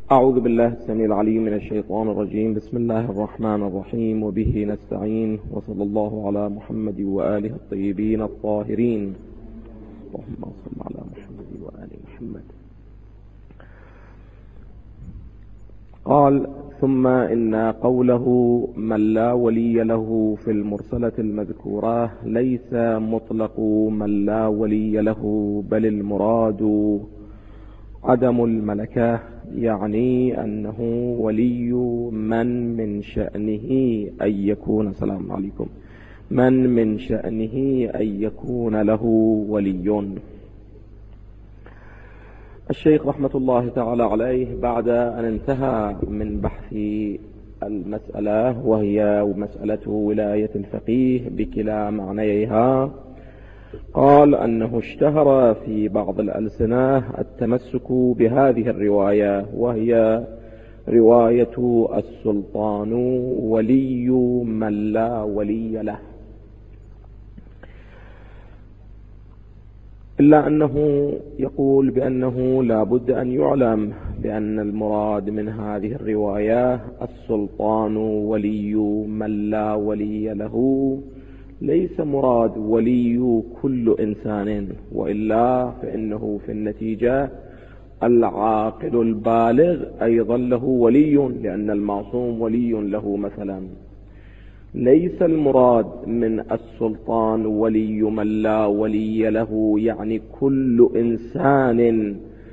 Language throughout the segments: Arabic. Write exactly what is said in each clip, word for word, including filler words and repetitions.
أعوذ بالله السميع العليم من الشيطان الرجيم. بسم الله الرحمن الرحيم، وبه نستعين، وصلى الله على محمد وآله الطيبين الطاهرين. اللهم صل على محمد وآل محمد. قال: ثم إن قوله من لا ولي له في المرسلة المذكورة ليس مطلق من لا ولي له، بل المراد عدم الملكة، يعني أنه ولي من من شأنه أن يكون سلام عليكم من من شأنه أن يكون له ولي. الشيخ رحمة الله تعالى عليه بعد أن انتهى من بحث المسألة، وهي مسألة ولاية الفقيه بكلا معنيها، قال أنه اشتهر في بعض الألسنة التمسك بهذه الرواية، وهي رواية السلطان ولي من لا ولي له، إلا أنه يقول بأنه لا بد أن يعلم بأن المراد من هذه الرواية السلطان ولي من لا ولي له، ليس مراد ولي كل إنسان، وإلا فإنه في النتيجة العاقل البالغ أيضا له ولي، لأن المعصوم ولي له مثلا. ليس المراد من السلطان ولي من لا ولي له يعني كل إنسان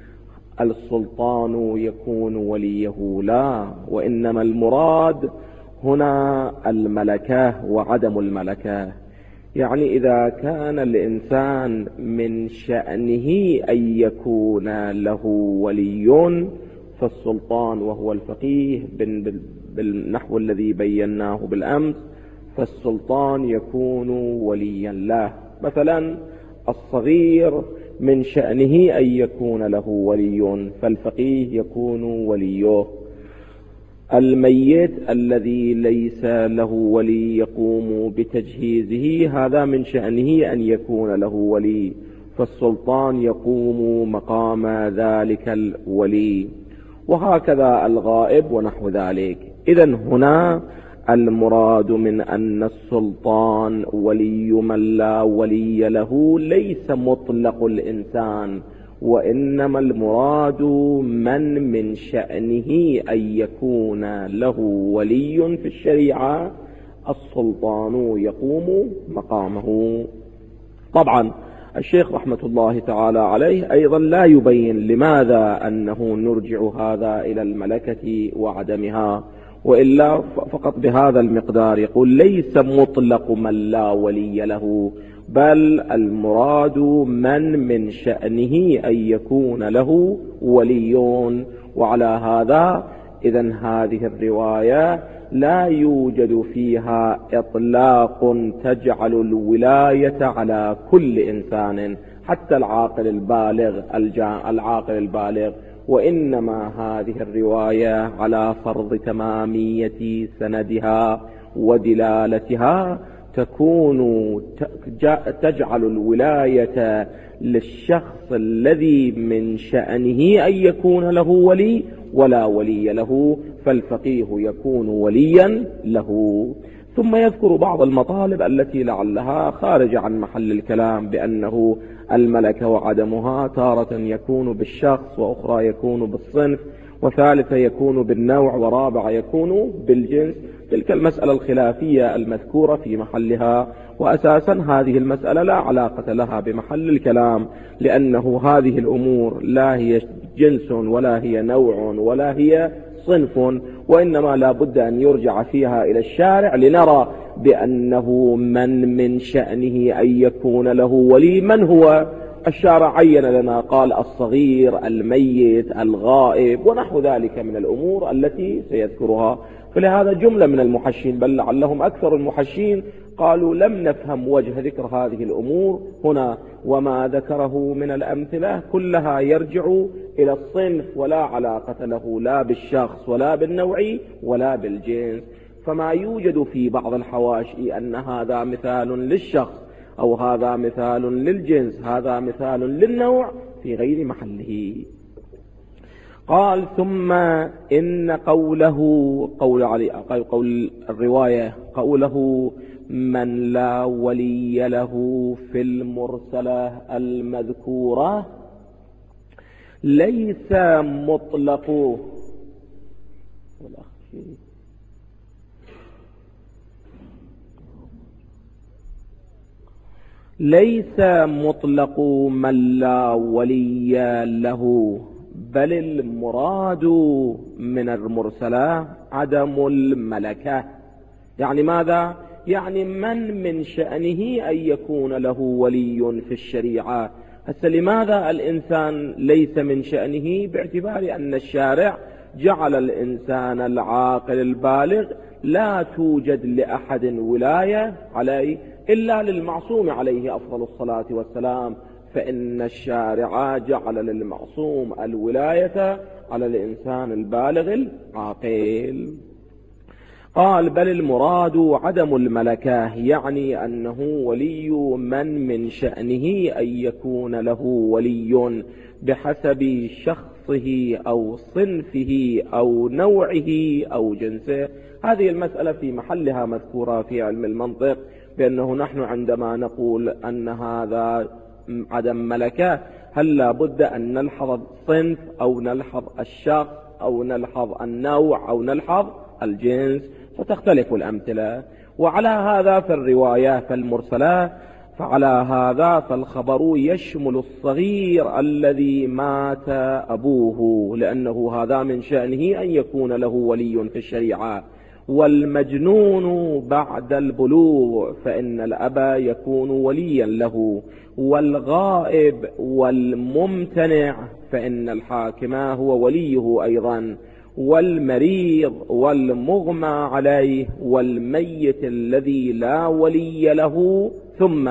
السلطان يكون وليه، لا، وإنما المراد هنا الملكة وعدم الملكة. يعني إذا كان الإنسان من شأنه أن يكون له ولي، فالسلطان وهو الفقيه بالنحو الذي بيناه بالأمس، فالسلطان يكون وليا له. مثلا الصغير من شأنه أن يكون له ولي، فالفقيه يكون وليه. الميت الذي ليس له ولي يقوم بتجهيزه، هذا من شأنه أن يكون له ولي، فالسلطان يقوم مقام ذلك الولي، وهكذا الغائب ونحو ذلك. إذن هنا المراد من أن السلطان ولي من لا ولي له ليس مطلق الإنسان، وإنما المراد من من شأنه أن يكون له ولي في الشريعة، السلطان يقوم مقامه. طبعا الشيخ رحمة الله تعالى عليه أيضا لا يبين لماذا أنه نرجع هذا إلى الملكة وعدمها، وإلا فقط بهذا المقدار يقول ليس مطلق من لا ولي له، بل المراد من من شأنه أن يكون له ولي. وعلى هذا إذن هذه الرواية لا يوجد فيها إطلاق تجعل الولاية على كل إنسان، حتى العاقل البالغ العاقل البالغ وإنما هذه الرواية على فرض تمامية سندها ودلالتها تكون تجعل الولاية للشخص الذي من شأنه أن يكون له ولي ولا ولي له، فالفقيه يكون وليا له. ثم يذكر بعض المطالب التي لعلها خارج عن محل الكلام، بأنه الملكة وعدمها تارة يكون بالشخص، وأخرى يكون بالصنف، وثالثة يكون بالنوع، ورابعة يكون بالجنس. تلك المسألة الخلافية المذكورة في محلها، وأساسا هذه المسألة لا علاقة لها بمحل الكلام، لأنه هذه الأمور لا هي جنس ولا هي نوع ولا هي صنف، وإنما لا بد أن يرجع فيها إلى الشارع لنرى بأنه من من شأنه أن يكون له ولي. من هو؟ الشارع عين لنا، قال الصغير، الميت، الغائب، ونحو ذلك من الأمور التي سيذكرها. فلهذا جملة من المحشين، بل لعلهم أكثر المحشين، قالوا لم نفهم وجه ذكر هذه الأمور هنا، وما ذكره من الأمثلة كلها يرجع إلى الصنف، ولا علاقة له لا بالشخص ولا بالنوع ولا بالجنس. فما يوجد في بعض الحواشي أن هذا مثال للشخص، أو هذا مثال للجنس، هذا مثال للنوع، في غير محله. قال ثم إن قوله قول, علي قول الرواية قوله من لا ولي له في المرسلة المذكورة ليس مطلق ليس مطلق من لا ولي له، بل المراد من المرسلة عدم الملكة. يعني ماذا؟ يعني من من شأنه أن يكون له ولي في الشريعة. هسه لماذا الإنسان ليس من شأنه؟ باعتبار أن الشارع جعل الإنسان العاقل البالغ لا توجد لأحد ولاية عليه إلا للمعصوم عليه أفضل الصلاة والسلام، فإن الشارع جعل للمعصوم الولاية على الإنسان البالغ العاقل. قال بل المراد عدم الملكة، يعني أنه ولي من من شأنه أن يكون له ولي بحسب شخصه أو صنفه أو نوعه أو جنسه. هذه المسألة في محلها مذكورة في علم المنطق، بأنه نحن عندما نقول أن هذا عدم ملكة هل لابد أن نلحظ الصنف أو نلحظ الشخص أو نلحظ النوع أو نلحظ الجنس، فتختلف الأمثلة. وعلى هذا فالرواية فالمرسلة فعلى هذا فالخبر يشمل الصغير الذي مات أبوه، لأنه هذا من شأنه أن يكون له ولي في الشريعة، والمجنون بعد البلوغ فإن الأب يكون وليا له، والغائب والممتنع فإن الحاكم هو وليه أيضا، والمريض والمغمى عليه والميت الذي لا ولي له. ثم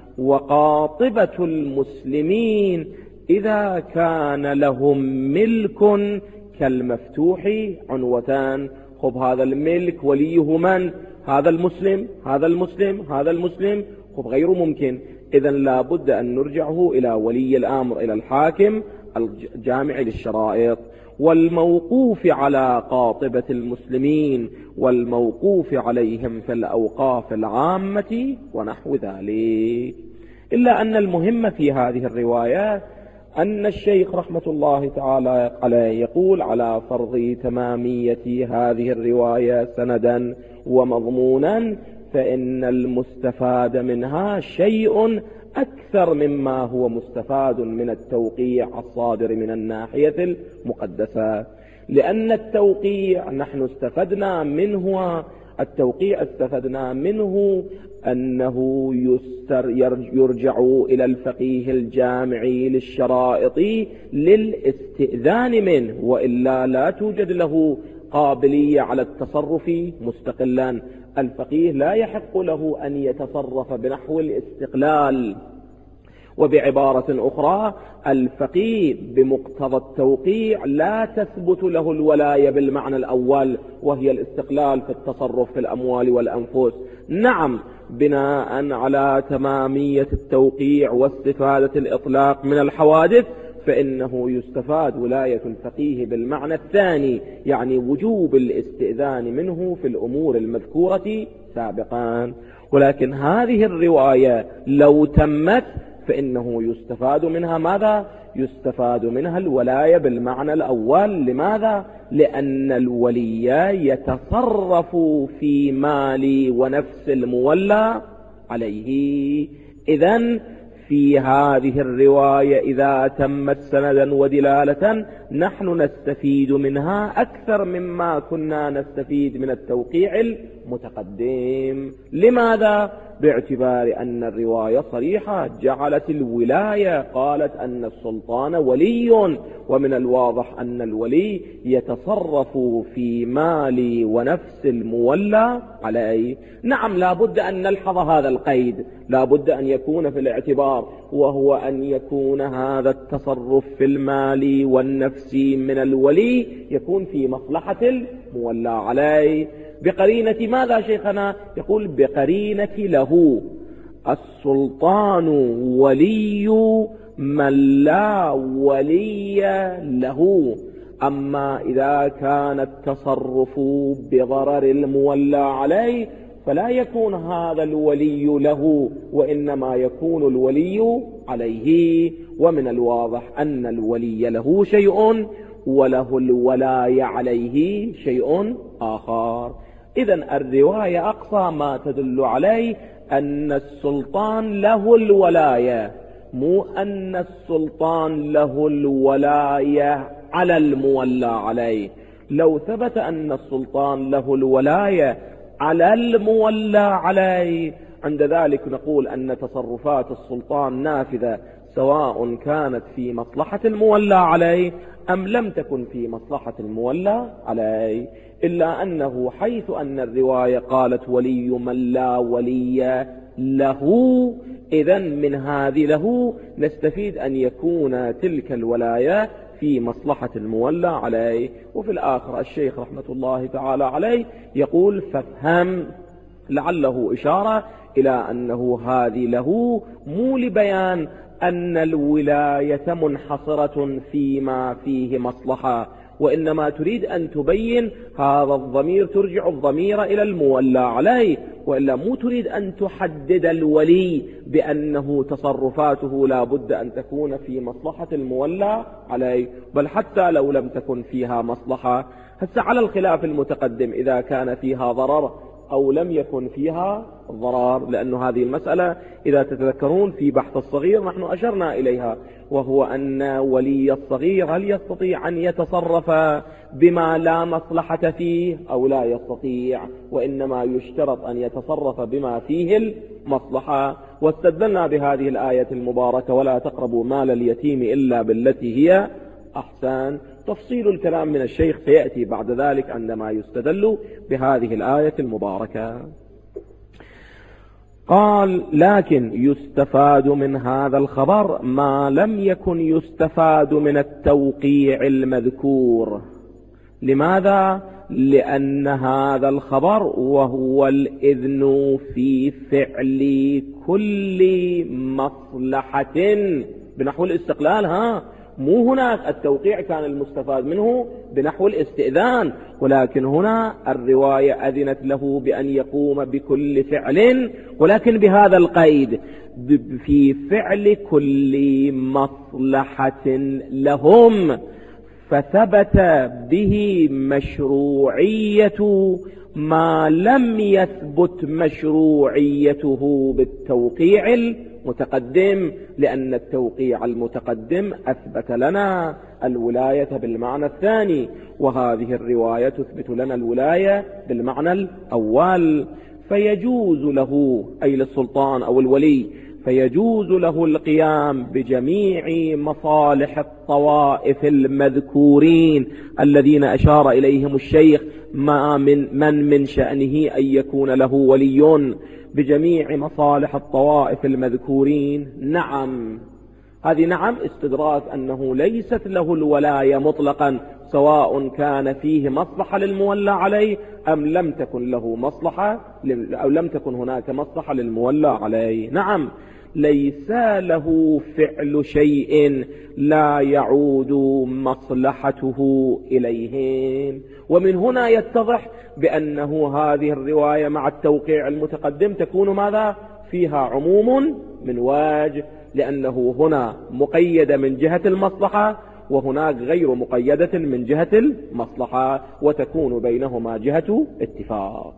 وقاطبة المسلمين إذا كان لهم ملك كالمفتوح عنوتان. خب هذا الملك وليه من؟ هذا المسلم هذا المسلم هذا المسلم، خب غير ممكن. إذن لا بد أن نرجعه إلى ولي الأمر، إلى الحاكم الجامع للشرائط، والموقوف على قاطبة المسلمين والموقوف عليهم في الأوقاف العامة ونحو ذلك. إلا أن المهم في هذه الرواية أن الشيخ رحمة الله تعالى عليه يقول على فرض تمامية هذه الرواية سندا ومضمونا فإن المستفاد منها شيء أكثر مما هو مستفاد من التوقيع الصادر من الناحية المقدسة، لأن التوقيع نحن استفدنا منه التوقيع استفدنا منه أنه يستر يرجع إلى الفقيه الجامع للشرائط للاستئذان منه، وإلا لا توجد له قابلية على التصرف مستقلا. الفقيه لا يحق له أن يتصرف بنحو الاستقلال. وبعبارة أخرى الفقيه بمقتضى التوقيع لا تثبت له الولاية بالمعنى الأول وهي الاستقلال في التصرف في الأموال والأنفس. نعم بناء على تمامية التوقيع واستفادة الإطلاق من الحوادث فإنه يستفاد ولاية الفقيه بالمعنى الثاني، يعني وجوب الاستئذان منه في الأمور المذكورة سابقا. ولكن هذه الرواية لو تمت فإنه يستفاد منها ماذا؟ يستفاد منها الولاية بالمعنى الأول. لماذا؟ لأن الولي يتصرف في مال ونفس المولى عليه. إذن في هذه الرواية إذا تمت سندا ودلالة نحن نستفيد منها أكثر مما كنا نستفيد من التوقيع المتقدم. لماذا؟ باعتبار أن الرواية صريحة جعلت الولاية، قالت أن السلطان ولي، ومن الواضح أن الولي يتصرف في مال ونفس المولى عليه. نعم لا بد أن نلحظ هذا القيد، لا بد أن يكون في الاعتبار، وهو أن يكون هذا التصرف في المال والنفس من الولي يكون في مصلحة المولى عليه. بقرينة ماذا شيخنا؟ يقول بقرينة له. السلطان ولي من لا ولي له. أما إذا كان التصرف بضرر المولى عليه فلا يكون هذا الولي له، وإنما يكون الولي عليه. ومن الواضح أن الولي له شيء وله الولاية عليه شيء آخر. إذن الرواية أقصى ما تدل عليه أن السلطان له الولاية، مو أن السلطان له الولاية على المولى عليه. لو ثبت أن السلطان له الولاية على المولى عليه عند ذلك نقول أن تصرفات السلطان نافذة، سواء كانت في مصلحة المولى عليه أم لم تكن في مصلحة المولى عليه. إلا أنه حيث أن الرواية قالت ولي من لا ولي له، إذن من هذه له نستفيد أن يكون تلك الولاية في مصلحة المولى عليه. وفي الآخر الشيخ رحمة الله تعالى عليه يقول فافهم، لعله إشارة إلى أنه هذه له مو لبيان أن الولاية منحصرة فيما فيه مصلحة، وإنما تريد أن تبين هذا الضمير ترجع الضمير إلى المولى عليه، وإلا مو تريد أن تحدد الولي بأنه تصرفاته لا بد أن تكون في مصلحة المولى عليه، بل حتى لو لم تكن فيها مصلحة. هسه على الخلاف المتقدم إذا كان فيها ضرر أو لم يكن فيها ضرر، لأن هذه المسألة إذا تتذكرون في بحث الصغير نحن أشرنا إليها، وهو أن ولي الصغير هل يستطيع أن يتصرف بما لا مصلحة فيه أو لا يستطيع، وإنما يشترط أن يتصرف بما فيه المصلحة. واستدلنا بهذه الآية المباركة ولا تقربوا مال اليتيم إلا بالتي هي أحسن. تفصيل الكلام من الشيخ سيأتي بعد ذلك عندما يستدل بهذه الآية المباركة. قال لكن يستفاد من هذا الخبر ما لم يكن يستفاد من التوقيع المذكور. لماذا؟ لأن هذا الخبر وهو الإذن في فعل كل مصلحة بنحو الاستقلال، ها مو هناك التوقيع كان المستفاد منه بنحو الاستئذان، ولكن هنا الرواية أذنت له بأن يقوم بكل فعل، ولكن بهذا القيد في فعل كل مصلحة لهم، فثبت به مشروعية ما لم يثبت مشروعيته بالتوقيع المتقدم، لأن التوقيع المتقدم أثبت لنا الولاية بالمعنى الثاني، وهذه الرواية تثبت لنا الولاية بالمعنى الأول. فيجوز له أي للسلطان أو الولي فيجوز له القيام بجميع مصالح الطوائف المذكورين الذين أشار إليهم الشيخ ما من من من شأنه أن يكون له ولي بجميع مصالح الطوائف المذكورين. نعم، هذه نعم استدراك أنه ليست له الولاية مطلقا، سواء كان فيه مصلحة للمولى عليه أم لم تكن له مصلحة أو لم تكن هناك مصلحة للمولى عليه. نعم، ليس له فعل شيء لا يعود مصلحته إليهم. ومن هنا يتضح بأنه هذه الرواية مع التوقيع المتقدم تكون ماذا؟ فيها عموم من وجه، لأنه هنا مقيدة من جهة المصلحة وهناك غير مقيدة من جهة المصلحة، وتكون بينهما جهة اتفاق.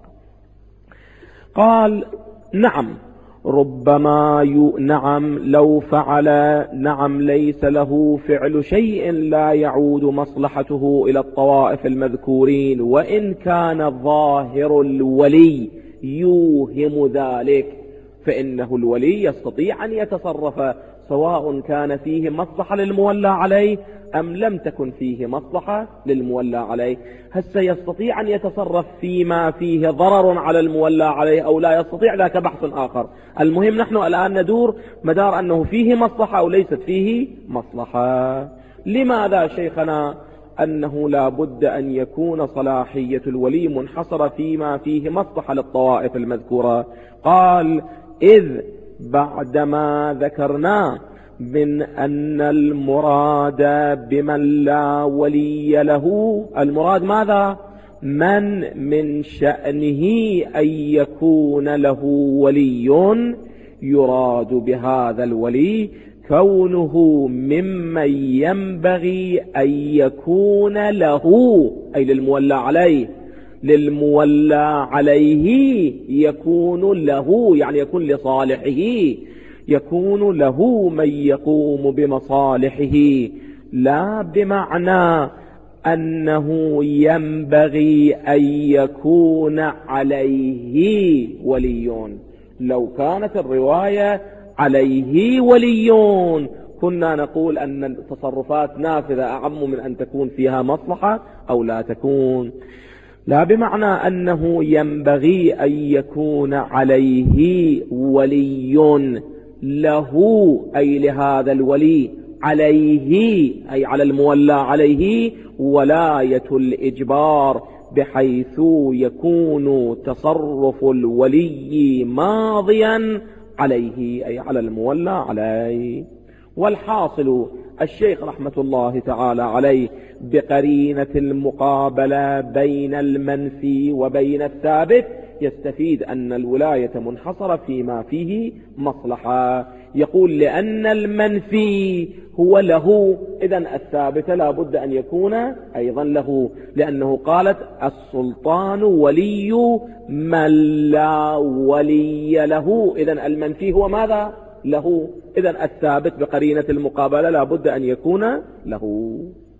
قال نعم ربما ي... نعم لو فعل نعم ليس له فعل شيء لا يعود مصلحته إلى الطوائف المذكورين، وإن كان ظاهر الولي يوهم ذلك، فإنه الولي يستطيع أن يتصرف سواء كان فيه مصلحة للمولى عليه أم لم تكن فيه مصلحة للمولى عليه. هسه يستطيع أن يتصرف فيما فيه ضرر على المولى عليه أو لا يستطيع، ذاك بحث آخر. المهم نحن الآن ندور مدار أنه فيه مصلحة أو ليست فيه مصلحة. لماذا شيخنا أنه لا بد أن يكون صلاحية الولي منحصرة فيما فيه مصلحة للطوائف المذكورة؟ قال إذ بعدما ذكرنا من أن المراد بمن لا ولي له، المراد ماذا؟ من من شأنه أن يكون له ولي، يراد بهذا الولي كونه ممن ينبغي أن يكون له، أي للمولى عليه، للمولى عليه يكون له، يعني يكون لصالحه، يكون له من يقوم بمصالحه، لا بمعنى أنه ينبغي أن يكون عليه ولي. لو كانت الرواية عليه ولي كنا نقول أن التصرفات نافذة أعم من أن تكون فيها مصلحة أو لا تكون، لا بمعنى أنه ينبغي أن يكون عليه ولي له، أي لهذا الولي، عليه أي على المولى عليه ولاية الإجبار، بحيث يكون تصرف الولي ماضيا عليه أي على المولى عليه. والحاصل الشيخ رحمة الله تعالى عليه بقرينة المقابلة بين المنفي وبين الثابت يستفيد أن الولاية منحصرة فيما فيه مصلحة. يقول لأن المنفي هو له، إذن الثابت لا بد أن يكون أيضا له، لأنه قالت السلطان ولي من لا ولي له، إذن المنفي هو ماذا؟ له، إذن الثابت بقرينة المقابلة لا بد أن يكون له.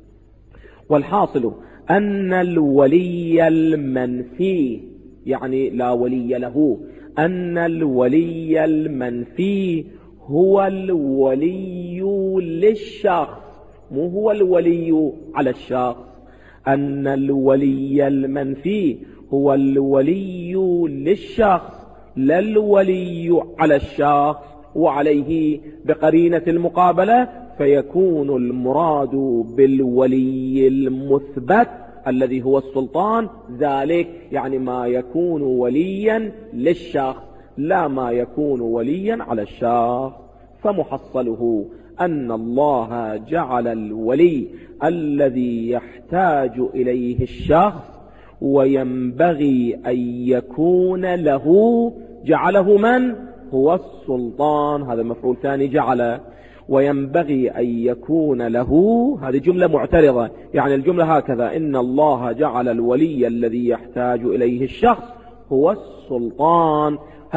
والحاصل أن الولي المنفي، يعني لا ولي له، أن الولي المنفي هو الولي للشخص، مو هو الولي على الشخص. أن الولي المنفي هو الولي للشخص لا الولي على الشخص، وعليه بقرينة المقابلة فيكون المراد بالولي المثبت الذي هو السلطان ذلك، يعني ما يكون وليا للشخص لا ما يكون وليا على الشخص. فمحصله أن الله جعل الولي الذي يحتاج إليه الشخص وينبغي أن يكون له، جعله من؟ هو السلطان، هذا مفعول ثاني جعل، وينبغي أن يكون له، هذه جملة معترضة، يعني الجملة هكذا: إن الله جعل الولي الذي يحتاج إليه الشخص هو السلطان.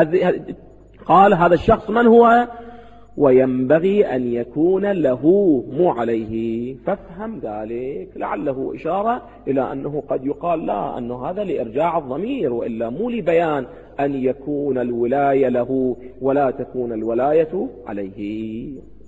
قال هذا الشخص من هو؟ وينبغي أن يكون له مو عليه. فافهم ذلك، لعله إشارة إلى أنه قد يقال لا، أنه هذا لإرجاع الضمير وإلا مو لبيان أن يكون الولاية له ولا تكون الولاية عليه.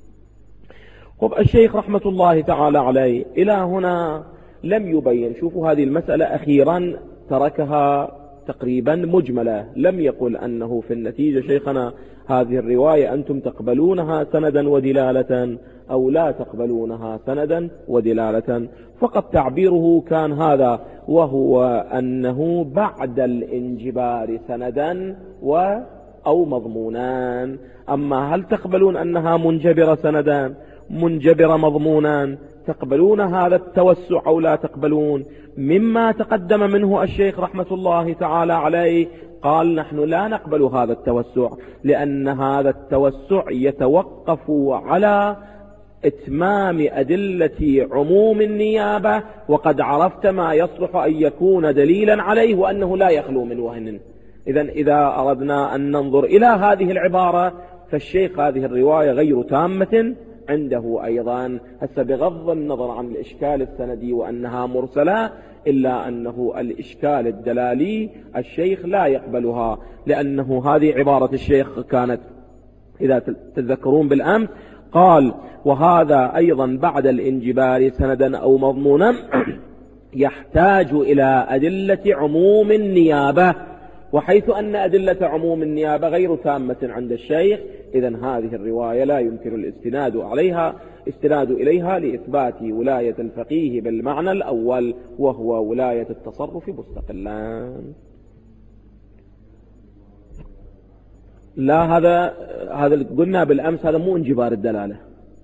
طب الشيخ رحمة الله تعالى عليه إلى هنا لم يبين، شوفوا هذه المسألة أخيرا تركها تقريبا مجملة، لم يقل أنه في النتيجة شيخنا هذه الرواية أنتم تقبلونها سندا ودلالة أو لا تقبلونها سندا ودلالة، فقط تعبيره كان هذا، وهو أنه بعد الانجبار سندا و أو مضمونان. أما هل تقبلون أنها منجبرة سندا منجبرة مضمونا، تقبلون هذا التوسع أو لا تقبلون؟ مما تقدم منه الشيخ رحمة الله تعالى عليه قال نحن لا نقبل هذا التوسع، لأن هذا التوسع يتوقف على إتمام أدلة عموم النيابة، وقد عرفت ما يصلح أن يكون دليلا عليه وأنه لا يخلو من وهن. إذن إذا أردنا أن ننظر إلى هذه العبارة فالشيخ هذه الرواية غير تامة عنده أيضا، هسه بغض النظر عن الإشكال السندي وأنها مرسلة، إلا أنه الإشكال الدلالي الشيخ لا يقبلها، لأنه هذه عبارة الشيخ كانت إذا تتذكرون بالأمس قال وهذا أيضا بعد الانجبار سندا أو مضمونا يحتاج إلى أدلة عموم النيابة، وحيث أن أدلة عموم النيابة غير تامة عند الشيخ، إذن هذه الرواية لا يمكن الاستناد عليها استناد إليها لإثبات ولاية الفقيه بالمعنى الأول وهو ولاية التصرف مستقلا. لا هذا هذا قلنا بالأمس هذا مو انجبار الدلالة،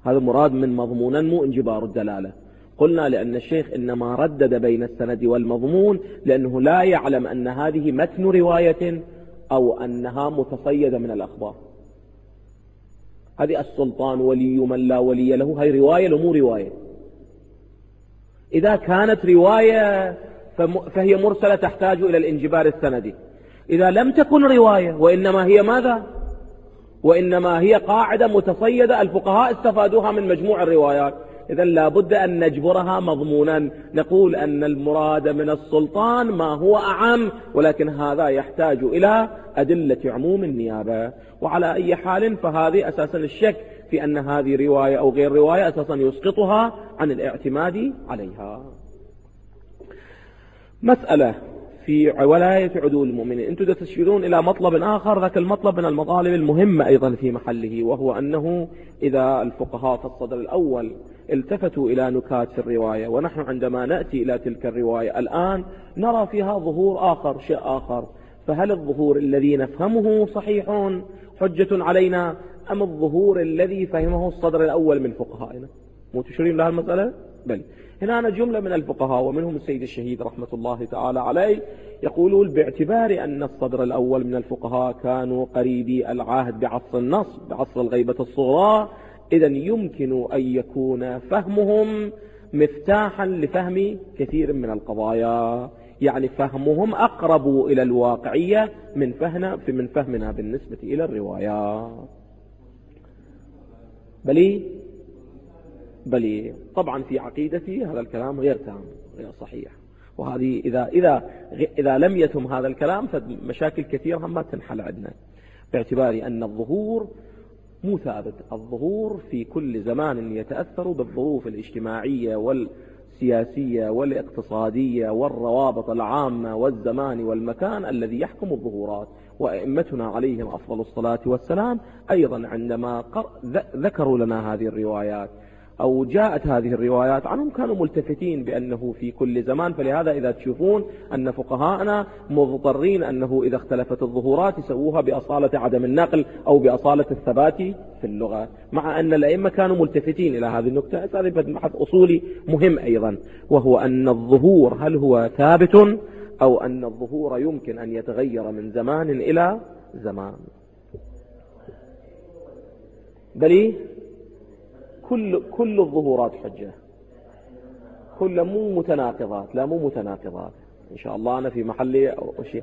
هذا مراد من مضمونا مو انجبار الدلالة. قلنا لأن الشيخ إنما ردد بين السند والمضمون لأنه لا يعلم أن هذه متن رواية أو أنها متصيدة من الأخبار. هذه السلطان ولي من لا ولي له، هاي رواية لو مو رواية. إذا كانت رواية فهي مرسلة تحتاج إلى الانجبار السندي. إذا لم تكن رواية وإنما هي ماذا؟ وإنما هي قاعدة متصيدة الفقهاء استفادوها من مجموع الروايات، إذا لابد أن نجبرها مضمونا. نقول أن المراد من السلطان ما هو أعم، ولكن هذا يحتاج إلى أدلة عموم النيابة. وعلى أي حال فهذه أساسا الشك في أن هذه رواية أو غير رواية أساسا يسقطها عن الاعتماد عليها. مسألة في ولاية عدول المؤمنين، أنتم تشيرون إلى مطلب آخر، ذاك المطلب من المطالب المهمة أيضا في محله، وهو أنه إذا الفقهاء في الصدر الأول التفتوا إلى نكات في الرواية، ونحن عندما نأتي إلى تلك الرواية الآن نرى فيها ظهور آخر، شيء آخر، فهل الظهور الذي نفهمه صحيح حجة علينا أم الظهور الذي فهمه الصدر الأول من فقهائنا؟ مو تشيرين لها المسألة؟ بل هنا أنا جملة من الفقهاء ومنهم السيد الشهيد رحمة الله تعالى عليه يقولون باعتبار أن الصدر الأول من الفقهاء كانوا قريبي العهد بعصر النص، بعصر الغيبة الصغرى، إذا يمكن أن يكون فهمهم مفتاحا لفهم كثير من القضايا، يعني فهمهم أقرب إلى الواقعية من فهمنا من فهمنا بالنسبة إلى الروايات. بلي بلي طبعا في عقيدتي هذا الكلام غير تام، غير صحيح، وهذه إذا إذا إذا لم يتم هذا الكلام فمشاكل كثيرة ما تنحل عندنا، باعتبار أن الظهور مو ثابت. الظهور في كل زمان يتأثر بالظروف الاجتماعية والسياسية والاقتصادية والروابط العامة والزمان والمكان الذي يحكم الظهورات. وأئمتنا عليهم أفضل الصلاة والسلام أيضا عندما ذكروا لنا هذه الروايات أو جاءت هذه الروايات عنهم كانوا ملتفتين بأنه في كل زمان. فلهذا إذا تشوفون أن فقهاءنا مضطرين أنه إذا اختلفت الظهورات يسووها بأصالة عدم النقل أو بأصالة الثبات في اللغة، مع أن الأئمة كانوا ملتفتين إلى هذه النقطة. هذا بحث أصولي مهم أيضا، وهو أن الظهور هل هو ثابت أو أن الظهور يمكن أن يتغير من زمان إلى زمان. بلي كل كل الظهورات حجة، كل مو متناقضات، لا مو متناقضات إن شاء الله. أنا في محلي أو شيء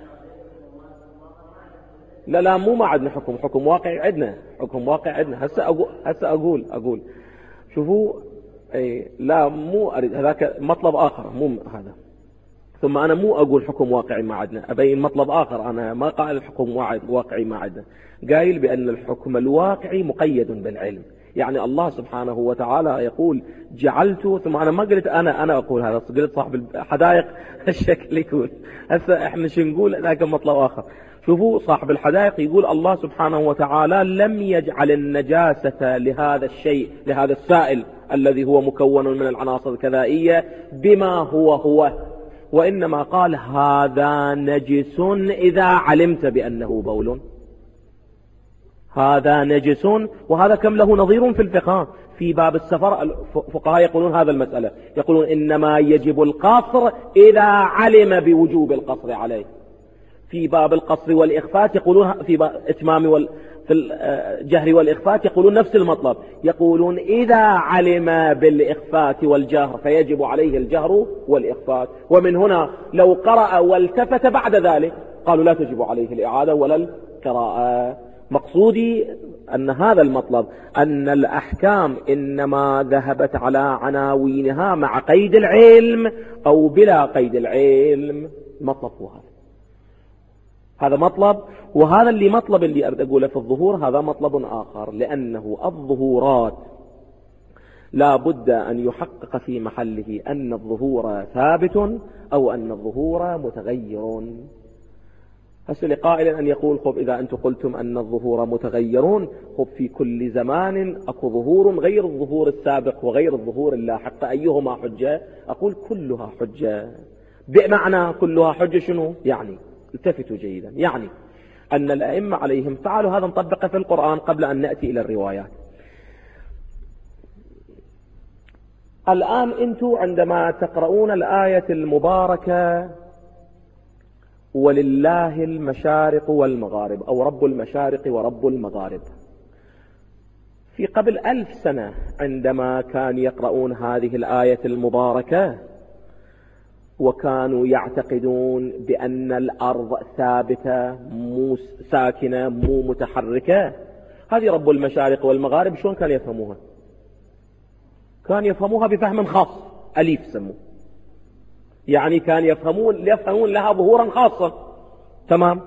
لا لا مو ما عندنا حكم، حكم واقعي عندنا، حكم واقعي عندنا. هسه أقول هسه أقول أقول شوفوا أي لا مو أريد هذاك مطلب آخر مو هذا. ثم أنا مو أقول حكم واقعي ما عندنا، أبين مطلب آخر. أنا ما قائل الحكم واقعي ما عندنا، قايل بأن الحكم الواقعي مقيد بالعلم. يعني الله سبحانه وتعالى يقول جعلت، ثم أنا ما قلت أنا أنا أقول هذا، قلت صاحب الحدائق الشكل يقول. هسه إحنا شو نقول؟ ذاك مطلب آخر. شوفوا صاحب الحدائق يقول الله سبحانه وتعالى لم يجعل النجاسة لهذا الشيء، لهذا السائل الذي هو مكون من العناصر الكذائية بما هو هو، وإنما قال هذا نجس إذا علمت بأنه بول، هذا نجس. وهذا كم له نظير في الفقه في باب السفر. الفقهاء يقولون هذا المسألة، يقولون إنما يجب القصر إذا علم بوجوب القصر عليه. في باب القصر والإخفات يقولون، في باب إتمام وال في الجهر والإخفات يقولون نفس المطلب، يقولون إذا علم بالإخفات والجهر فيجب عليه الجهر والإخفات. ومن هنا لو قرأ والتفت بعد ذلك قالوا لا تجب عليه الإعادة ولا القراءة. مقصودي أن هذا المطلب أن الأحكام إنما ذهبت على عناوينها مع قيد العلم أو بلا قيد العلم. مطلب هو هذا، هذا مطلب. وهذا اللي مطلب اللي أريد أقوله في الظهور هذا مطلب آخر، لأنه الظهورات لا بد أن يحقق في محله أن الظهور ثابت أو أن الظهور متغير. هسه لقائل أن يقول خب إذا أنتم قلتم أن الظهور متغيرون، خب في كل زمان أكو ظهور غير الظهور السابق وغير الظهور اللاحق، فأيهما حجة؟ أقول كلها حجة. بمعنى كلها حجة شنو؟ يعني التفتوا جيدا، يعني أن الأئمة عليهم فعلوا هذا نطبقه في القرآن قبل أن نأتي إلى الروايات. الآن أنتم عندما تقرؤون الآية المباركة ولله المشارق والمغارب أو رب المشارق ورب المغارب، في قبل ألف سنة عندما كان يقرؤون هذه الآية المباركة وكانوا يعتقدون بأن الأرض ثابتة مو ساكنة مو متحركة، هذه رب المشارق والمغارب شلون كانوا يفهموها؟ كان يفهموها بفهم خاص أليف سموه، يعني كان يفهمون يفهمون لها ظهورا خاصا. تمام؟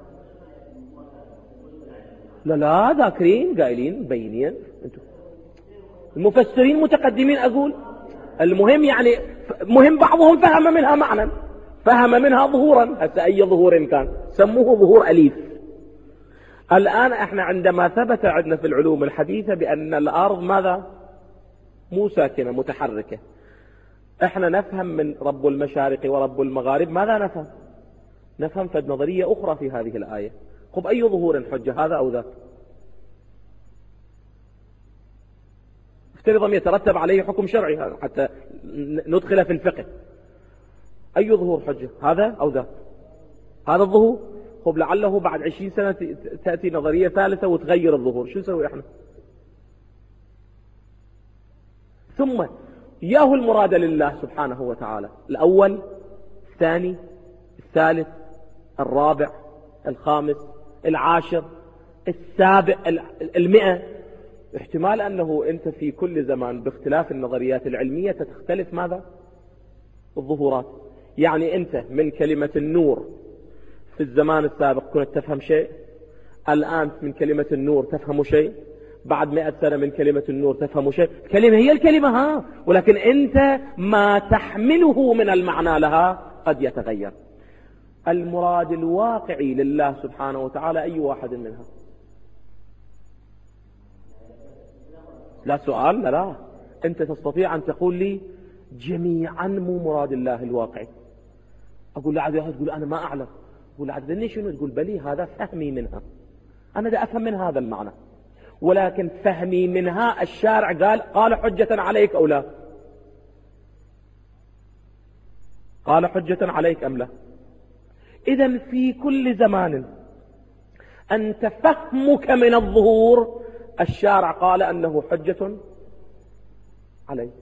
لا لا ذاكرين قايلين بينين المفسرين متقدمين. أقول المهم يعني مهم بعضهم فهم منها معنى، فهم منها ظهورا. هسه أي ظهور كان سموه ظهور أليف. الآن احنا عندما ثبت عندنا في العلوم الحديثة بأن الأرض ماذا؟ مو ساكنة متحركة، احنا نفهم من رب المشارق ورب المغارب ماذا نفهم؟ نفهم فد نظرية أخرى في هذه الآية. خب أي ظهور حجة، هذا أو ذاك؟ افترض يترتب عليه حكم شرعي حتى ندخل في الفقه. أي ظهور حجة، هذا أو ذاك؟ هذا الظهور. خب لعله بعد عشرين سنة تأتي نظرية ثالثة وتغير الظهور، شو نسوي احنا؟ ثم ياهو المراد لله سبحانه وتعالى، الأول الثاني الثالث الرابع الخامس العاشر السابع المئة. احتمال أنه أنت في كل زمان باختلاف النظريات العلمية تختلف ماذا؟ الظهورات. يعني أنت من كلمة النور في الزمان السابق كنت تفهم شيء، الآن من كلمة النور تفهم شيء، بعد مئة سنة من كلمة النور تفهم شيء. الكلمة هي الكلمة ها، ولكن أنت ما تحمله من المعنى لها قد يتغير. المراد الواقعي لله سبحانه وتعالى أي واحد منها؟ لا سؤال، لا لا، أنت تستطيع أن تقول لي جميعا مو مراد الله الواقعي. أقول لعد واحد تقول أنا ما أعلم، أقول لعد ذني شنو؟ تقول بلي هذا فهمي منها، أنا دا أفهم من هذا المعنى، ولكن فهمي منها الشارع قال قال حجة عليك أو لا؟ قال حجة عليك أم لا؟ إذن في كل زمان أنت فهمك من الظهور الشارع قال أنه حجة عليك.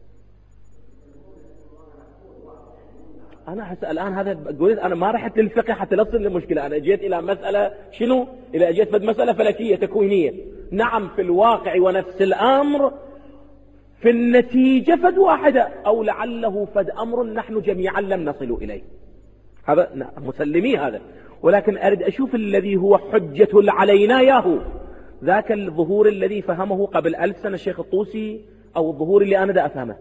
أنا حتى الآن هذا قلت أنا ما رحت للفقه حتى نصل للمشكلة، أنا جيت إلى مسألة شنو؟ إلى جيت فد مسألة فلكية تكوينية. نعم في الواقع ونفس الأمر في النتيجة فد واحدة، أو لعله فد أمر نحن جميعا لم نصل إليه، هذا مسلمي هذا. ولكن أريد أشوف الذي هو حجة علينا ياهو، ذاك الظهور الذي فهمه قبل ألف سنة الشيخ الطوسي أو الظهور اللي أنا دا أفهمه.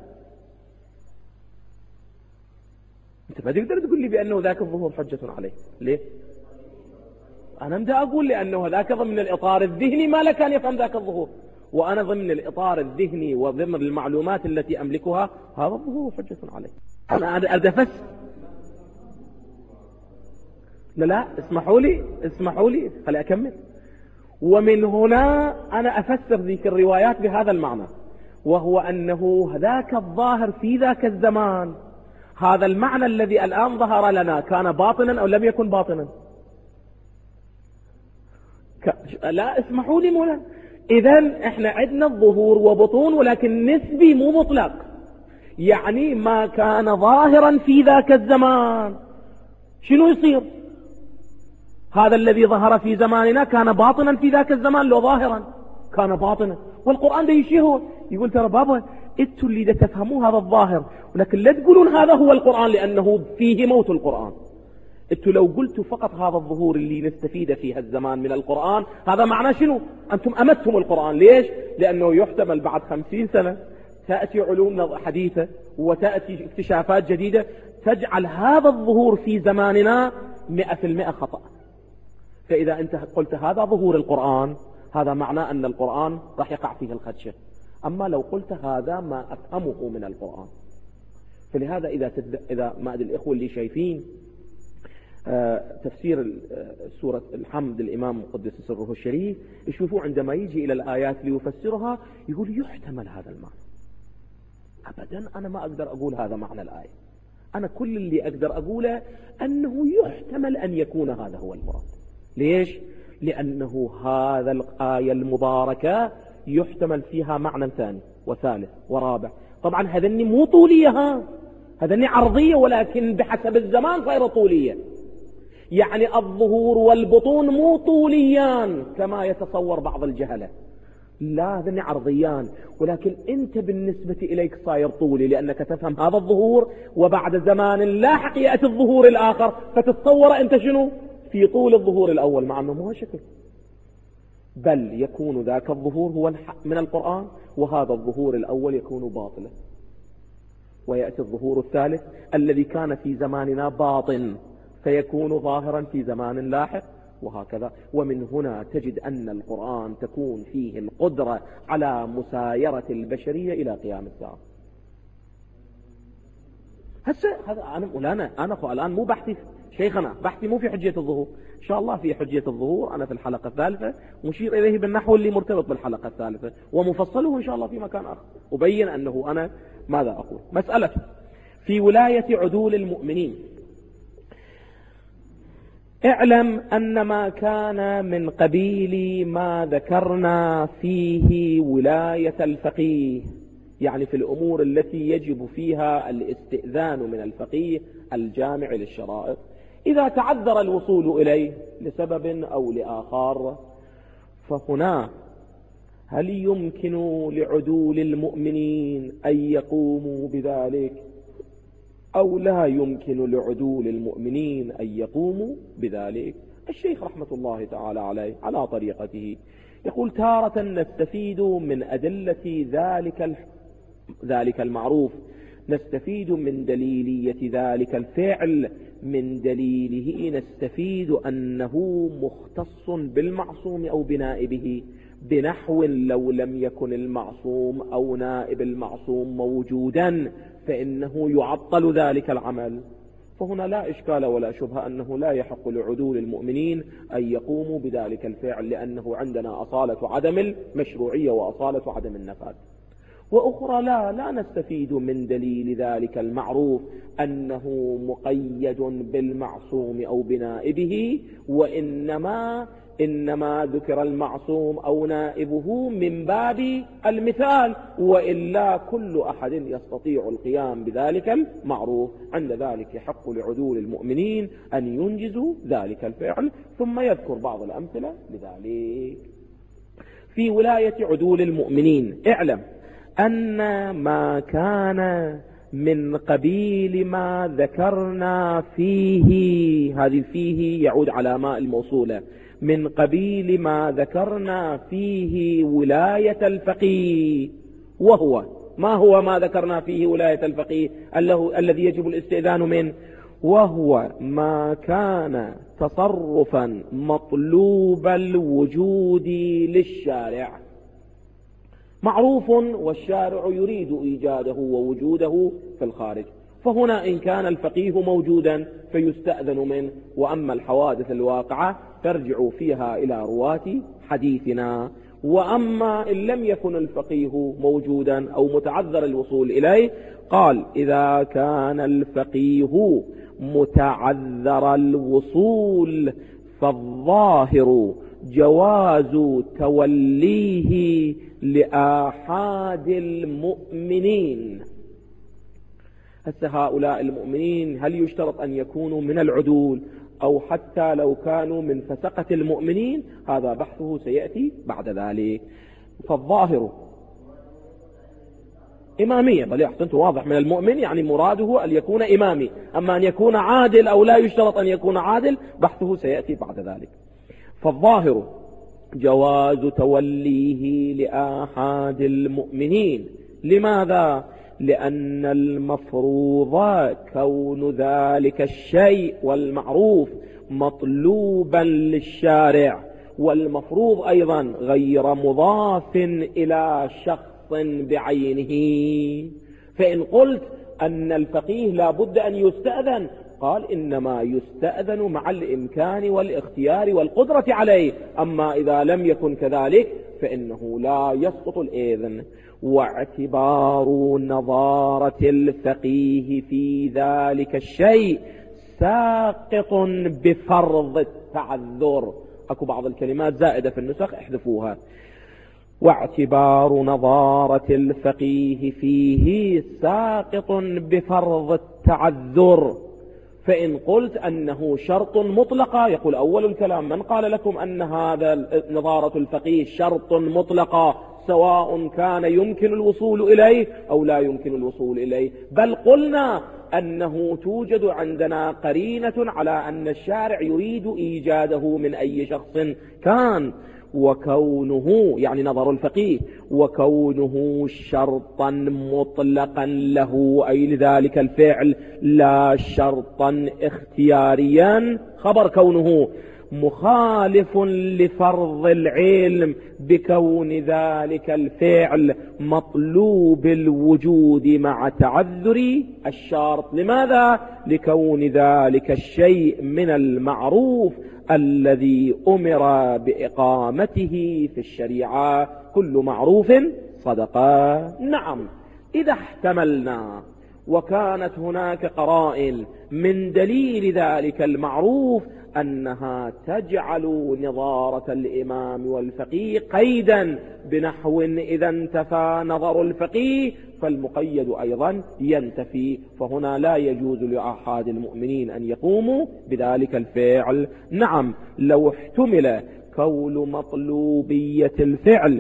أنت ما تقدر تقول لي بأنه ذاك الظهور حجة عليه. ليه؟ أنا بدي أقول لأنه ذاك ضمن الإطار الذهني ما لك أن يفهم ذاك الظهور، وأنا ضمن الإطار الذهني وضمن المعلومات التي أملكها هذا الظهور حجة عليه. أنا أدفس. لا لا اسمحوا لي اسمحوا لي خلي أكمل. ومن هنا أنا أفسر ذيك الروايات بهذا المعنى، وهو أنه ذاك الظاهر في ذاك الزمان، هذا المعنى الذي الآن ظهر لنا كان باطنا أو لم يكن باطنا؟ ك... لا اسمحوا لي مولانا، إذن احنا عندنا الظهور وبطون ولكن نسبي مو مطلق، يعني ما كان ظاهرا في ذاك الزمان شنو يصير؟ هذا الذي ظهر في زماننا كان باطنا في ذاك الزمان لو ظاهرا كان باطنا. والقرآن ده يشيره يقول ترى بابا انتوا اللي ده تفهموا هذا الظاهر، ولكن لا تقولون هذا هو القرآن لأنه فيه موت القرآن. انتوا لو قلتوا فقط هذا الظهور اللي نستفيد فيه الزمان من القرآن هذا معناه شنو؟ أنتم أمتم القرآن. ليش؟ لأنه يحتمل بعد خمسين سنة تأتي علوم حديثة وتأتي اكتشافات جديدة تجعل هذا الظهور في زماننا مئة في المئة خطأ. فإذا أنت قلت هذا ظهور القرآن هذا معناه أن القرآن راح يقع فيه الخدشة. أما لو قلت هذا ما أفهمه من القرآن. فلهذا إذا تد... إذا ما أدري الإخوة اللي شايفين آه تفسير سورة الحمد الإمام قدس سره الشريف يشوفوا عندما يجي إلى الآيات ليفسرها يقول يحتمل هذا المعنى، أبدا أنا ما أقدر أقول هذا معنى الآية. أنا كل اللي أقدر أقوله أنه يحتمل أن يكون هذا هو المراد. ليش؟ لأنه هذا الآية المباركة يحتمل فيها معنى ثاني وثالث ورابع. طبعا هذني مو طولية، ها هذني عرضية، ولكن بحسب الزمان صايرة طولية. يعني الظهور والبطون مو طوليان كما يتصور بعض الجهلة، لا هذني عرضيان، ولكن انت بالنسبة اليك صاير طولي، لانك تفهم هذا الظهور وبعد زمان لاحق يأتي الظهور الاخر، فتتصور انت شنو في طول الظهور الاول، مع انه مو هالشكل، بل يكون ذاك الظهور هو من القرآن، وهذا الظهور الاول يكون باطلا، ويأتي الظهور الثالث الذي كان في زماننا باطن فيكون ظاهرا في زمان لاحق، وهكذا. ومن هنا تجد أن القرآن تكون فيه القدرة على مسايرة البشرية إلى قيام الساعة. هسه هذا أنا أنا أنا الآن مو بحثي شيخنا، بحثي مو في حجية الظهور، إن شاء الله في حجية الظهور أنا في الحلقة الثالثة مشير إليه بالنحو اللي مرتبط بالحلقة الثالثة، ومفصله إن شاء الله في مكان آخر أبين أنه أنا ماذا أقول. مسألة في ولاية عدول المؤمنين. اعلم أن ما كان من قبيل ما ذكرنا فيه ولاية الفقيه، يعني في الأمور التي يجب فيها الاستئذان من الفقيه الجامع للشرائط، إذا تعذر الوصول إليه لسبب أو لآخر، فهنا هل يمكن لعدول المؤمنين أن يقوموا بذلك أو لا يمكن لعدول المؤمنين أن يقوموا بذلك؟ الشيخ رحمة الله تعالى عليه على طريقته يقول: تارة نستفيد من أدلة ذلك ذلك المعروف، نستفيد من دليلية ذلك الفعل، من دليله نستفيد أنه مختص بالمعصوم أو بنائبه، بنحو لو لم يكن المعصوم أو نائب المعصوم موجودا فإنه يعطل ذلك العمل. فهنا لا إشكال ولا شبهة أنه لا يحق لعدول المؤمنين أن يقوموا بذلك الفعل، لأنه عندنا أصالة عدم المشروعية وأصالة عدم النفاذ. وأخرى لا لا نستفيد من دليل ذلك المعروف أنه مقيد بالمعصوم أو بنائبه، وإنما إنما ذكر المعصوم أو نائبه من باب المثال، وإلا كل أحد يستطيع القيام بذلك المعروف. عند ذلك يحق لعدول المؤمنين أن ينجزوا ذلك الفعل، ثم يذكر بعض الأمثلة لذلك. في ولاية عدول المؤمنين اعلم أن ما كان من قبيل ما ذكرنا فيه، هذه فيه يعود على ما الموصولة، من قبيل ما ذكرنا فيه ولاية الفقيه. وهو ما هو ما ذكرنا فيه ولاية الفقيه الذي يجب الاستئذان منه؟ وهو ما كان تصرفا مطلوب الوجود للشارع، معروف والشارع يريد إيجاده ووجوده في الخارج، فهنا إن كان الفقيه موجودا فيستأذن منه. وأما الحوادث الواقعة ترجع فيها إلى رواة حديثنا. وأما إن لم يكن الفقيه موجودا أو متعذر الوصول إليه، قال: إذا كان الفقيه متعذر الوصول فالظاهر جواز توليه لآحاد المؤمنين. هسه هؤلاء المؤمنين هل يشترط أن يكونوا من العدول أو حتى لو كانوا من فسقة المؤمنين؟ هذا بحثه سيأتي بعد ذلك. فالظاهر إمامية، بل أحسنت، واضح من المؤمن يعني مراده أن يكون إمامي، أما أن يكون عادل أو لا يشترط أن يكون عادل بحثه سيأتي بعد ذلك. فالظاهر جواز توليه لآحاد المؤمنين. لماذا؟ لأن المفروض كون ذلك الشيء والمعروف مطلوبا للشارع، والمفروض أيضا غير مضاف إلى شخص بعينه. فإن قلت أن الفقيه لا بد أن يستأذن، قال: إنما يستأذن مع الإمكان والاختيار والقدرة عليه. أما إذا لم يكن كذلك فإنه لا يسقط الإذن. واعتبار نظارة الفقيه في ذلك الشيء ساقط بفرض التعذر. أكو بعض الكلمات زائدة في النسخ احذفوها. واعتبار نظارة الفقيه فيه ساقط بفرض التعذر. فإن قلت أنه شرط مطلقة، يقول أول الكلام: من قال لكم أن هذا نظارة الفقيه شرط مطلقة سواء كان يمكن الوصول إليه أو لا يمكن الوصول إليه؟ بل قلنا أنه توجد عندنا قرينة على أن الشارع يريد إيجاده من أي شخص كان، وكونه يعني نظر الفقيه وكونه شرطا مطلقا له أي لذلك الفعل لا شرطا اختياريا، خبر كونه مخالف لفرض العلم بكون ذلك الفعل مطلوب الوجود مع تعذر الشرط. لماذا؟ لكون ذلك الشيء من المعروف الذي أمر بإقامته في الشريعة. كل معروف صدقة. نعم، إذا احتملنا وكانت هناك قرائن من دليل ذلك المعروف أنها تجعل نظارة الإمام والفقيه قيدا بنحو إذا انتفى نظر الفقيه فالمقيد أيضا ينتفي، فهنا لا يجوز لأحد المؤمنين أن يقوموا بذلك الفعل. نعم، لو احتمل كون مطلوبية الفعل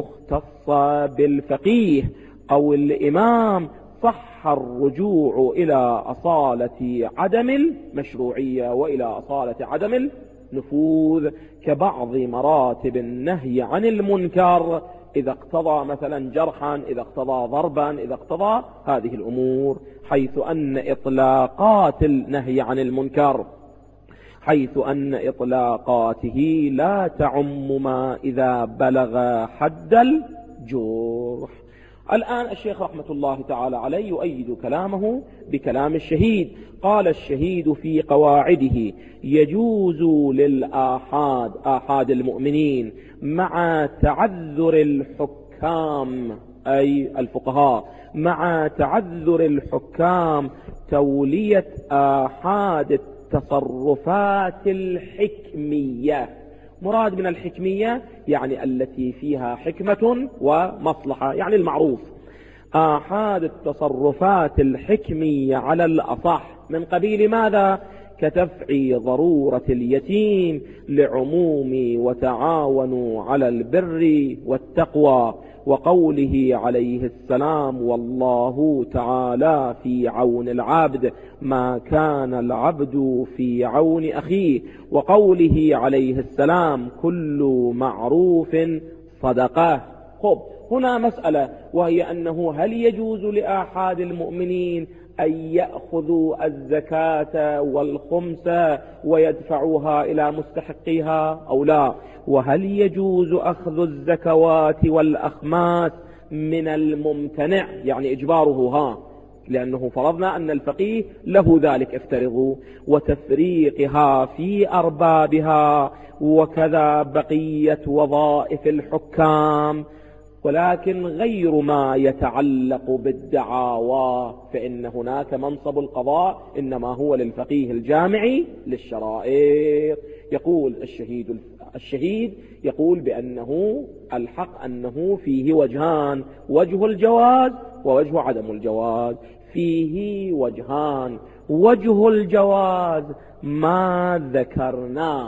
مختصة بالفقيه أو الإمام صح الرجوع إلى أصالة عدم المشروعية وإلى أصالة عدم النفوذ، كبعض مراتب النهي عن المنكر إذا اقتضى مثلا جرحا، إذا اقتضى ضربا، إذا اقتضى هذه الأمور، حيث أن إطلاقات النهي عن المنكر حيث أن إطلاقاته لا تعم ما إذا بلغ حد الجرح. الآن الشيخ رحمة الله تعالى عليه يؤيد كلامه بكلام الشهيد. قال الشهيد في قواعده: يجوز للآحاد آحاد المؤمنين مع تعذر الحكام أي الفقهاء مع تعذر الحكام تولية آحاد التصرفات الحكمية. مراد من الحكمية يعني التي فيها حكمة ومصلحة، يعني المعروف. آحاد التصرفات الحكمية على الأصح من قبيل ماذا؟ كدفع ضرورة اليتيم لعموم وتعاونوا على البر والتقوى، وقوله عليه السلام: والله تعالى في عون العبد ما كان العبد في عون أخيه، وقوله عليه السلام: كل معروف صدقة. خب، هنا مسألة، وهي أنه هل يجوز لآحاد المؤمنين أن يأخذوا الزكاة والخمس ويدفعوها إلى مستحقيها أو لا؟ وهل يجوز أخذ الزكوات والأخماس من الممتنع، يعني إجباره، ها لأنه فرضنا أن الفقيه له ذلك افترضوا، وتفريقها في أربابها، وكذا بقية وظائف الحكام، ولكن غير ما يتعلق بالدعاوى، فإن هناك منصب القضاء إنما هو للفقيه الجامعي للشرائط. يقول الشهيد الشهيد يقول بأنه الحق أنه فيه وجهان: وجه الجواز ووجه عدم الجواز. فيه وجهان: وجه الجواز ما ذكرناه.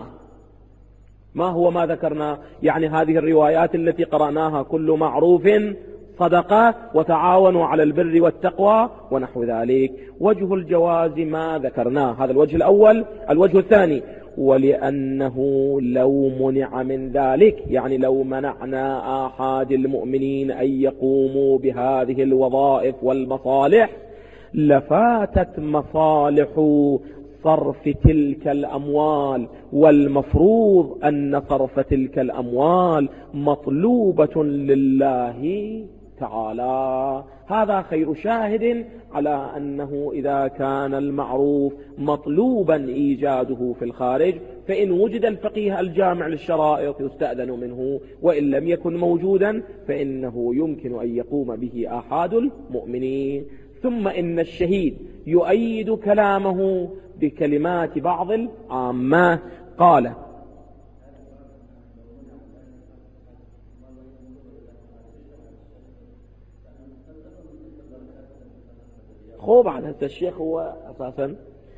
ما هو ما ذكرنا؟ يعني هذه الروايات التي قرأناها: كل معروف صدقة، وتعاونوا على البر والتقوى، ونحو ذلك. وجه الجواز ما ذكرناه، هذا الوجه الأول. الوجه الثاني: ولأنه لو منع من ذلك، يعني لو منعنا آحاد المؤمنين أن يقوموا بهذه الوظائف والمصالح لفاتت مصالح صرف تلك الأموال، والمفروض أن صرف تلك الأموال مطلوبة لله تعالى. هذا خير شاهد على أنه إذا كان المعروف مطلوبا إيجاده في الخارج، فإن وجد الفقيه الجامع للشرائط يستأذن منه، وإن لم يكن موجودا فإنه يمكن أن يقوم به أحد المؤمنين. ثم إن الشهيد يؤيد كلامه بكلمات بعض العامة. قال: خوب عن هذا الشيخ هو أساسا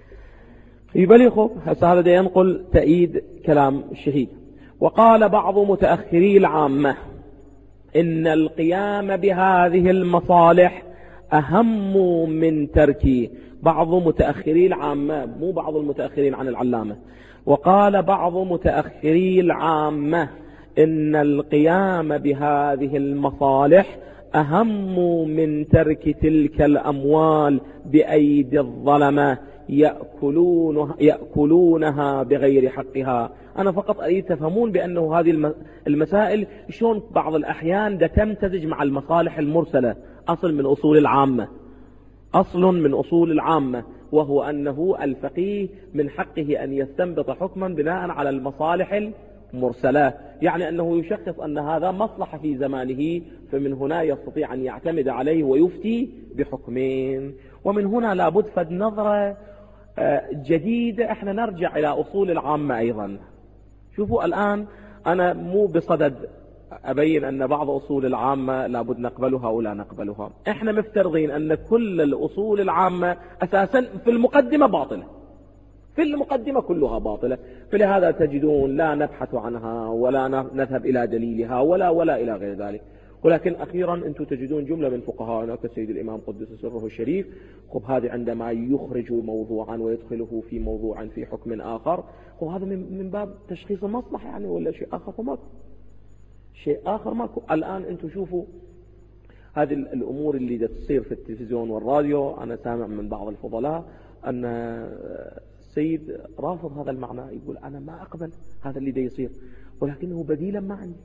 يبلي خوب هسا هذا ينقل تأييد كلام الشهيد. وقال بعض متأخري العامة: إن القيام بهذه المصالح أهم من ترك. بعض متأخري العامة، مو بعض المتأخرين عن العلامة. وقال بعض متأخري العامة: إن القيام بهذه المصالح أهم من ترك تلك الأموال بأيدي الظلمة يأكلونها, يأكلونها بغير حقها. أنا فقط أريد تفهمون بأنه هذه المسائل شلون بعض الأحيان دا تمتزج مع المصالح المرسلة. أصل من أصول العامة، أصل من أصول العامة، وهو أنه الفقيه من حقه أن يستنبط حكما بناء على المصالح المرسلة، يعني أنه يشخص أن هذا مصلحة في زمانه، فمن هنا يستطيع أن يعتمد عليه ويفتي بحكمين. ومن هنا لابد فد نظرة جديدة، احنا نرجع إلى أصول العامة أيضا. شوفوا الآن أنا مو بصدد أبين أن بعض أصول العامة لابد نقبلها ولا نقبلها. احنا مفترضين أن كل الأصول العامة أساسا في المقدمة باطلة، في المقدمة كلها باطلة، فلهذا تجدون لا نبحث عنها ولا نذهب إلى دليلها ولا ولا إلى غير ذلك. ولكن أخيرا أنتم تجدون جملة من فقهاءنا كالسيد الإمام قدس سره الشريف، خب هذا عندما يخرج موضوعا ويدخله في موضوع في حكم آخر، خب هذا من باب تشخيص المصلحة يعني، ولا شيء آخر ماكو، شيء آخر ماكو. الآن أنتم شوفوا هذه الأمور اللي تصير في التلفزيون والراديو. أنا سامع من بعض الفضلاء أن السيد رافض هذا المعنى، يقول أنا ما أقبل هذا اللي دا يصير، ولكنه بديلا ما عندي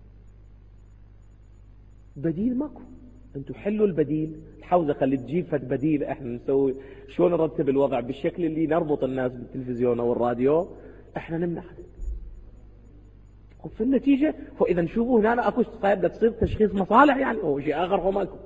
بديل، ماكو. انتو حلوا البديل، الحوزة خلي تجيب فد بديل. احنا نسوي شلون نرتب الوضع بالشكل اللي نربط الناس بالتلفزيون او الراديو، احنا نمنع. في النتيجة فاذا نشوفوا هنا أنا اكو بدها تصير تشخيص مصالح يعني، او شيء اخر هو ماكو.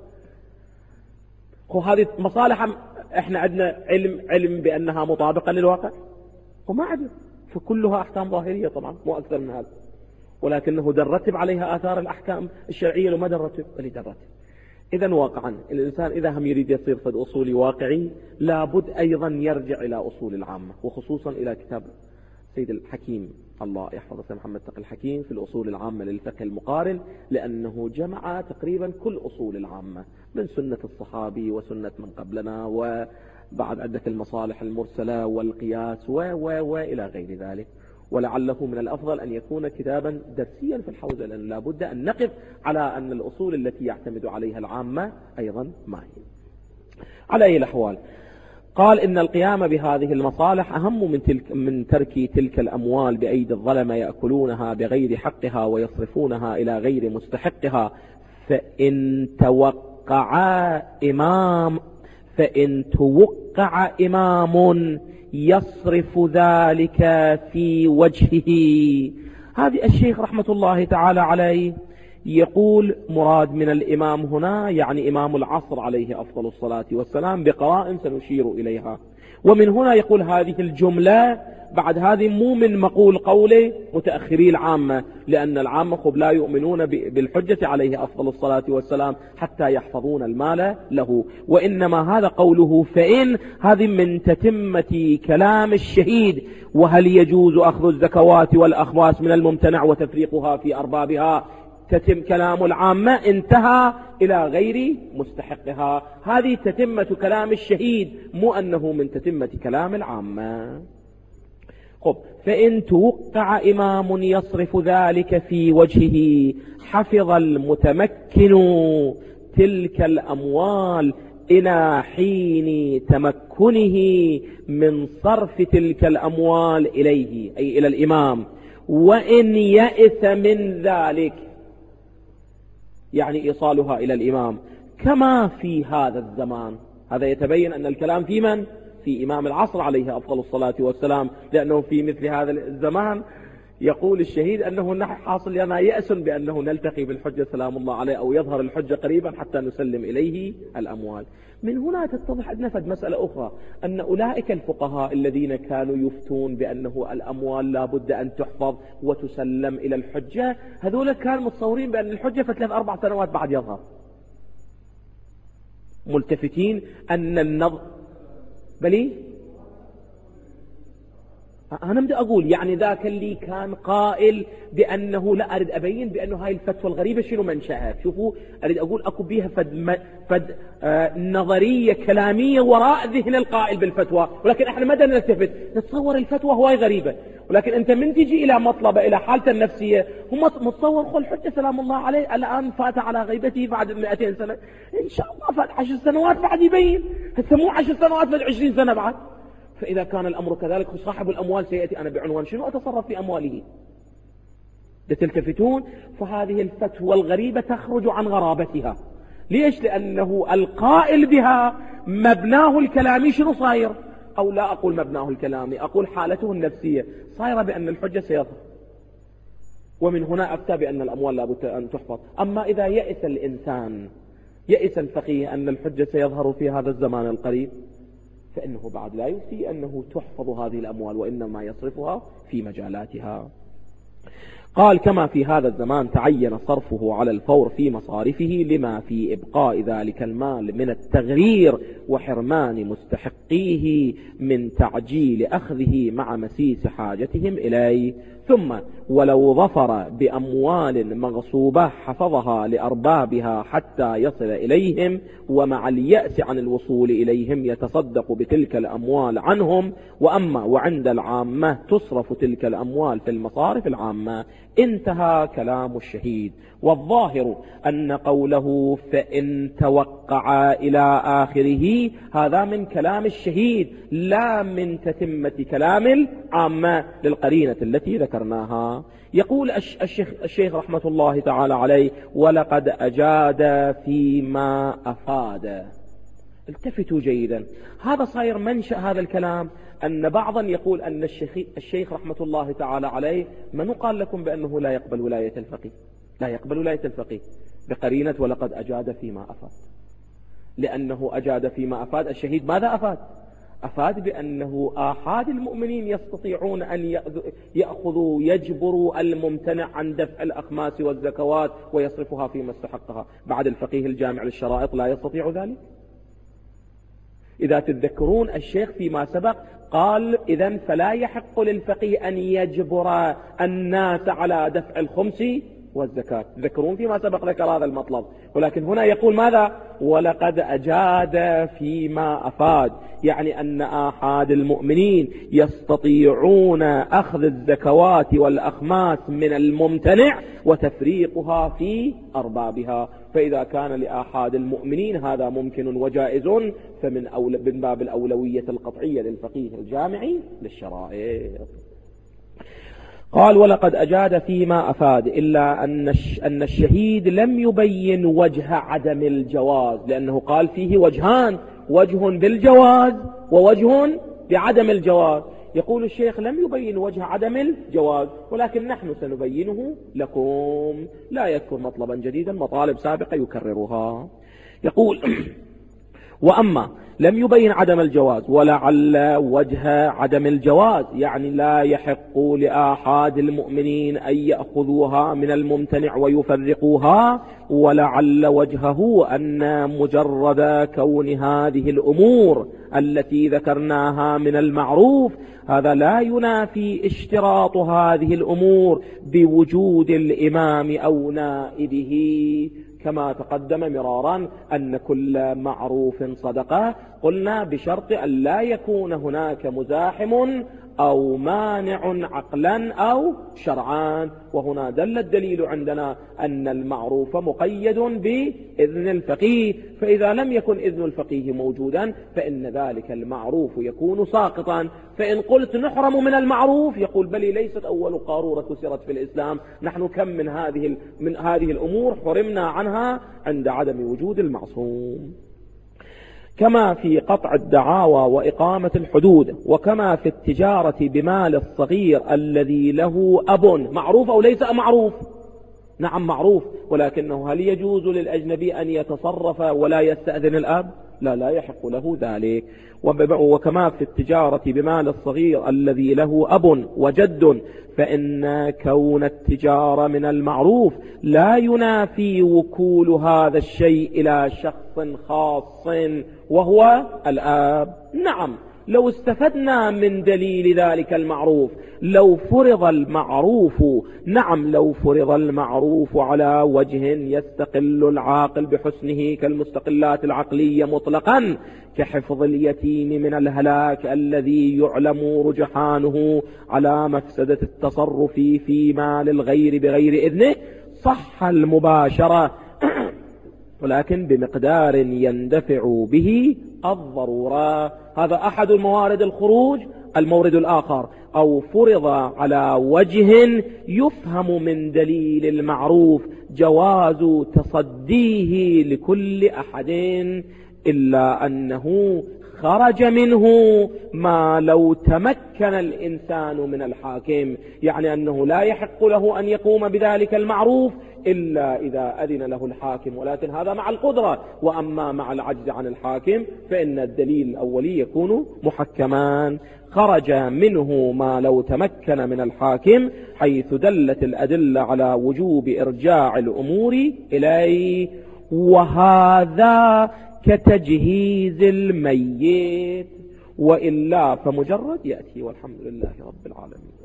خو هذه مصالح احنا عندنا علم علم بانها مطابقة للواقع وما عندنا، فكلها احكام ظاهرية طبعا مو اكثر من هذا، ولكنه درتب عليها آثار الأحكام الشرعية لما درتب اللي درتب. إذن واقعا الإنسان إذا هم يريد يصير فد أصولي واقعي لابد أيضا يرجع إلى أصول العامة، وخصوصا إلى كتاب سيد الحكيم الله يحفظه سيد محمد تقي الحكيم في الأصول العامة للفقه المقارن، لأنه جمع تقريبا كل أصول العامة من سنة الصحابي وسنة من قبلنا، وبعد عدة المصالح المرسلة والقياس و و وإلى غير ذلك. ولعله من الأفضل أن يكون كتابا درسيا في الحوزة، لأن لابد أن نقف على أن الأصول التي يعتمد عليها العامة أيضا ما هي. على أي الأحوال قال إن القيام بهذه المصالح أهم من, تلك من ترك تلك الأموال بأيدي الظلمة يأكلونها بغير حقها ويصرفونها إلى غير مستحقها. فإن توقع إمام فإن توقع إمام يصرف ذلك في وجهه. هذه الشيخ رحمة الله تعالى عليه يقول مراد من الإمام هنا يعني إمام العصر عليه أفضل الصلاة والسلام بقرائن سنشير إليها. ومن هنا يقول هذه الجملة بعد هذه مو من مقول قوله متأخري العامة، لأن العامة خب لا يؤمنون بالحجة عليه أفضل الصلاة والسلام حتى يحفظون المال له، وإنما هذا قوله فإن هذه من تتمة كلام الشهيد. وهل يجوز أخذ الزكوات والأخواس من الممتنع وتفريقها في أربابها؟ تتم كلام العامة انتهى إلى غير مستحقها. هذه تتمة كلام الشهيد، مو أنه من تتمة كلام العامة. خب فإن توقع إمام يصرف ذلك في وجهه حفظ المتمكن تلك الأموال إلى حين تمكنه من صرف تلك الأموال إليه أي إلى الإمام، وإن يئس من ذلك يعني إيصالها إلى الإمام، كما في هذا الزمان. هذا يتبين أن الكلام في من؟ في إمام العصر عليه أفضل الصلاة والسلام، لأنه في مثل هذا الزمان يقول الشهيد أنه حاصل لنا يأس بأنه نلتقي بالحجة سلام الله عليه أو يظهر الحجة قريبا حتى نسلم إليه الأموال. من هنا تتضح نفد مسألة أخرى، أن أولئك الفقهاء الذين كانوا يفتون بأنه الأموال لا بد أن تحفظ وتسلم إلى الحجة، هذول كانوا متصورين بأن الحجة في ثلاث أربع سنوات بعد يظهر، ملتفتين أن النظر بلي أنا بدي أقول يعني ذاك اللي كان قائل بأنه لا أريد أبين بأنه هاي الفتوى الغريبة شنو منشأها. شوفوا أريد أقول أكو بيها فد, فد آه نظرية كلامية وراء ذهن القائل بالفتوى، ولكن احنا ما بدنا نلتفت نتصور الفتوى هواي غريبة. ولكن أنت من تجي إلى مطلبة إلى حالته النفسية هم متصور خل حجة سلام الله عليه الآن فات على غيبته بعد مئتين سنة، إن شاء الله فات عشر سنوات بعد يبين، هسه مو عشر سنوات فات عشرين سنة بعد. فإذا كان الأمر كذلك صاحب الأموال سيأتي أنا بعنوان شنو أتصرف في أمواله؟ تلتفتون. فهذه الفتوى الغريبة تخرج عن غرابتها. ليش؟ لأنه القائل بها مبناه الكلامي شنو صاير؟ أو لا أقول مبناه الكلامي، أقول حالته النفسية صايرة بأن الحجة سيظهر، ومن هنا أفتى بأن الأموال لا بد أن تحفظ. أما إذا يئس الإنسان، يئس الفقيه أن الحجة سيظهر في هذا الزمان القريب، فإنه بعد لا يفتي أنه تحفظ هذه الأموال، وإنما يصرفها في مجالاتها. قال كما في هذا الزمان تعين صرفه على الفور في مصارفه لما في إبقاء ذلك المال من التغرير وحرمان مستحقيه من تعجيل أخذه مع مسيس حاجتهم إليه. ثم ولو ظفر بأموال مغصوبة حفظها لأربابها حتى يصل إليهم، ومع اليأس عن الوصول إليهم يتصدق بتلك الأموال عنهم. وأما وعند العامة تصرف تلك الأموال في المصارف العامة. انتهى كلام الشهيد. والظاهر أن قوله فإن توقع إلى آخره هذا من كلام الشهيد لا من تتمة كلام العامة للقرينة التي ذكرناها. يقول الشيخ, الشيخ رحمة الله تعالى عليه ولقد أجاد فيما أفاد. التفتوا جيدا، هذا صاير منشأ هذا الكلام أن بعضا يقول أن الشيخ, الشيخ رحمة الله تعالى عليه من قال لكم بأنه لا يقبل ولاية الفقيه؟ لا يقبل ولاية الفقيه بقرينة ولقد أجاد فيما أفاد، لأنه أجاد فيما أفاد. الشهيد ماذا أفاد؟ أفاد بأنه آحاد المؤمنين يستطيعون أن يأخذوا يجبروا الممتنع عن دفع الأخماس والزكوات ويصرفها فيما استحقها. بعد الفقيه الجامع للشرائط لا يستطيع ذلك. إذا تتذكرون الشيخ فيما سبق قال إذن فلا يحق للفقيه أن يجبر الناس على دفع الخمس والزكاة. تذكرون فيما سبق ذكر هذا المطلب، ولكن هنا يقول ماذا؟ ولقد أجاد فيما أفاد، يعني أن آحاد المؤمنين يستطيعون أخذ الزكوات والأخماس من الممتنع وتفريقها في أربابها. فإذا كان لآحاد المؤمنين هذا ممكن وجائز فمن أول من باب الأولوية القطعية للفقيه الجامعي للشرائط. قال ولقد أجاد فيما أفاد، إلا أن الشهيد لم يبين وجه عدم الجواز، لأنه قال فيه وجهان، وجه بالجواز ووجه بعدم الجواز. يقول الشيخ لم يبين وجه عدم الجواز، ولكن نحن سنبينه لكم. لا يذكر مطلبا جديدا، مطالب سابقة يكررها. يقول وأما لم يبين عدم الجواز ولعل وجه عدم الجواز، يعني لا يحق لآحاد المؤمنين أن يأخذوها من الممتنع ويفرقوها، ولعل وجهه أن مجرد كون هذه الأمور التي ذكرناها من المعروف هذا لا ينافي اشتراط هذه الأمور بوجود الإمام أو نائبه، كما تقدم مرارا أن كل معروف صدقة، قلنا بشرط أن لا يكون هناك مزاحم أو مانع عقلا أو شرعان. وهنا دل الدليل عندنا أن المعروف مقيد بإذن الفقيه، فإذا لم يكن إذن الفقيه موجودا فإن ذلك المعروف يكون ساقطا. فإن قلت نحرم من المعروف يقول بل ليست أول قارورة كسرت في الإسلام، نحن كم من هذه من هذه الأمور حرمنا عنها عند عدم وجود المعصوم. كما في قطع الدعاوى وإقامة الحدود، وكما في التجارة بمال الصغير الذي له أب. معروف أو ليس معروف؟ نعم معروف، ولكنه هل يجوز للأجنبي أن يتصرف ولا يستأذن الأب؟ لا، لا يحق له ذلك. وكما في التجارة بمال الصغير الذي له أب وجد، فإن كون التجارة من المعروف لا ينافي وكول هذا الشيء إلى شخص خاص وهو الآب. نعم، لو استفدنا من دليل ذلك المعروف، لو فرض المعروف نعم لو فرض المعروف على وجه يستقل العاقل بحسنه كالمستقلات العقلية مطلقا، كحفظ اليتيم من الهلاك الذي يعلم رجحانه على مفسدة التصرف في مال الغير بغير إذنه، صح المباشرة ولكن بمقدار يندفع به الضرورة. هذا أحد الموارد الخروج. المورد الآخر، أو فرض على وجه يفهم من دليل المعروف جواز تصديه لكل أحد، إلا أنه خرج منه ما لو تمكن الإنسان من الحاكم، يعني أنه لا يحق له أن يقوم بذلك المعروف إلا إذا أذن له الحاكم، ولكن هذا مع القدرة. وأما مع العجز عن الحاكم فإن الدليل الأولي يكون محكمان. خرج منه ما لو تمكن من الحاكم، حيث دلت الأدلة على وجوب إرجاع الأمور إليه، وهذا كتجهيز الميت، وإلا فمجرد يأتي. والحمد لله رب العالمين.